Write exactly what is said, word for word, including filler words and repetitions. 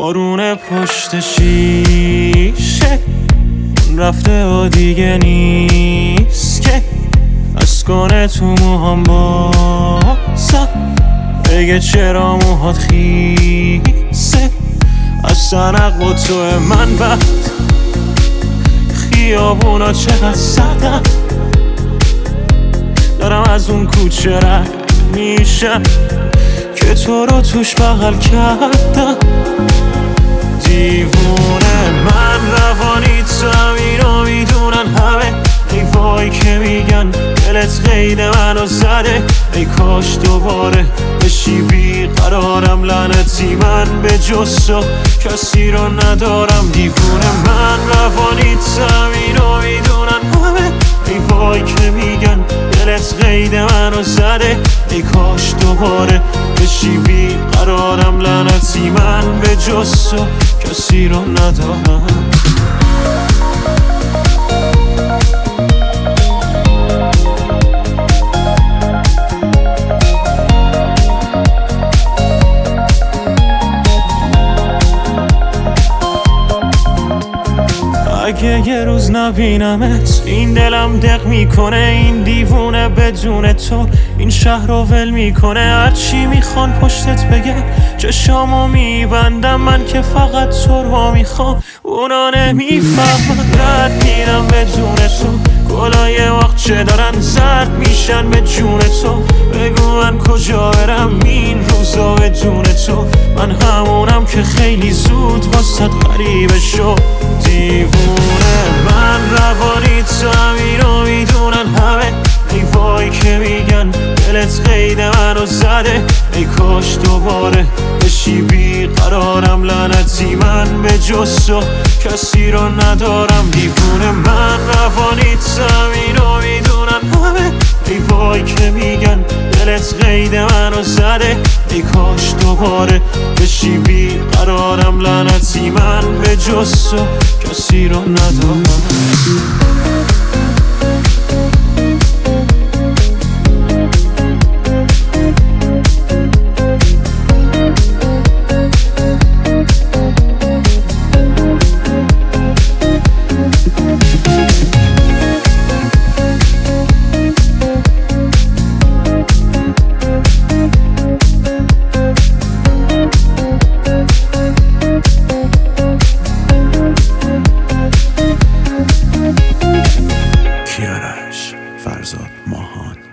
بارون پشت شیشه رفته و دیگه نیست که از کنه تو موهام بازم بگه چرا موهات خیسه از سنق و تو من بعد خیابونا چقدر سردم دارم از اون کوچه رد میشم که تو رو توش بغل کردم دیوونه من روانی تو اینو میدونن همه ای وای که میگن دلت قید منو زده ای کاش دوباره بشی بیقرارم لعنتی من به جز تو کسی رو ندارم دیوونه من روانی تو اینو میدونن همه ای وای که میگن دلت قید منو زده ای کاش دوباره بشی بیقرارم لعنتی من به جز تو کسی رو ندارم اگه یه روز نبینمت این دلم دق میکنه این دیوونه بدون تو این شهر رو ول میکنه هرچی میخوان پشتت بگه چشامو میبندم من که فقط تو رو میخوام اونا نمیفهمن رد میرم بدون تو گلای وقت چه دارن زرد میشن به جون تو بگو من کجا برم این روزا بدون تو من همونم که خیلی زود واسط غریبه شد دیوونه من روانی تو همینو میدونن همه ای وای که میگن دلت قید منو زده ای کاش دوباره بشی بیقرارم لعنتی من به جز تو کسی رو ندارم دیوونه من روانی تو همینو میدونن همه ای وای که میگن دلت قید منو زده ای کاش دوباره بشی بیقرارم لعنتی من به جز تو کسی رو ندارم کیارش فرزاد ماهان